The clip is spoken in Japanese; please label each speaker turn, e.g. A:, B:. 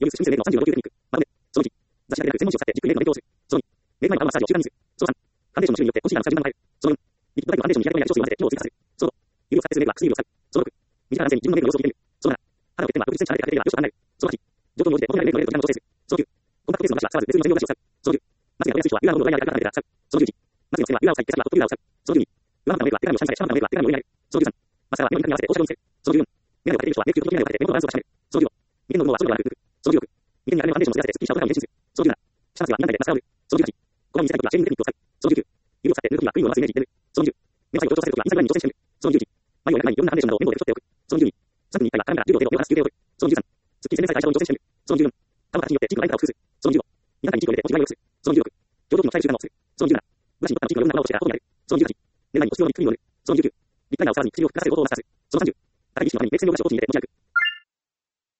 A: より進めの35級テクニック。まとめ。その1、雑誌だけでなく専門誌を使ってじっくりメイクの勉強をする。その2、メイク前のマッサージを習慣にする。その3、ファンデーションの種類によってコンシーラーの差順番を変える。その4、リキッドタイプのファンデーションに日焼け止めや化粧水を混ぜて色を追加させる。その5、指を使ってスメークは薬指を使う。その6、短い男性に自分のメイクの様子を見てみる。その7、肌を欠点は確実にチャラで当てているがよしと考える。その8、状況に応じて求められるメイクの量と時間を調整する。その9、コンパクトケースのブラシは使わず別売りの専用ブラシを使う。その10、まつげが取りやすい人はユーラーモードをドライヤーでからから使う。その11、まつげの付け根はユーラーを使い、毛先はホットユーラーを使う。その12、上半身のメイクは手紙を下にされ、下半身のメイクは手紙を上に上げる。その13、マスカラは目の痛みに合わせて放射状につける。その14、メガネをかけている人はメイクとメイクとメイクのバランスを確かめる。その15、眉間の部分はそのではなく、その16、眉間に当てるファンデーションをつけさせてすっきりした顔感を演出する。その17、下まつげは2段階でマスカラを塗る。その18、小顔に見せたい時はシェーディングテクニックを使う。その19、指を使って塗る時はクリームをまずイメージして塗る。その20、目の細部を強調させる時はインスタグラムに調整して塗る。その21、眉をやる前にいろんなファンデーションなどを綿棒で拭き取っておく。その22、3分に1回は絡めた10秒程度目を離す休憩を取る。その23、すっきり洗面剤対象に調整して塗る。その24、顔の形によってチークのラインカラーを工夫する。その25、2段階にチークを入れて文字が良くする。その26、上頭筋の鍛える習慣をする。その27、ブラシに取ったのチークの余分な泡をしてから後にやる。その28、寝る前に保湿用にクリームを塗る。その29、リップライナーをさらに薬を含ませることをマスターする。その30、高い意識のためにメイク専用ブラシを後に入れて持ち歩く。